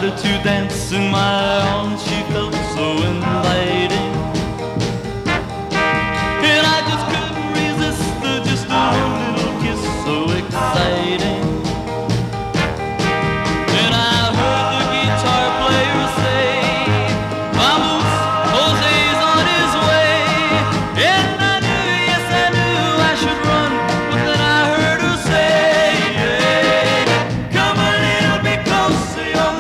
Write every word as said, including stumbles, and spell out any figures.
started to dance in my arms. She felt so in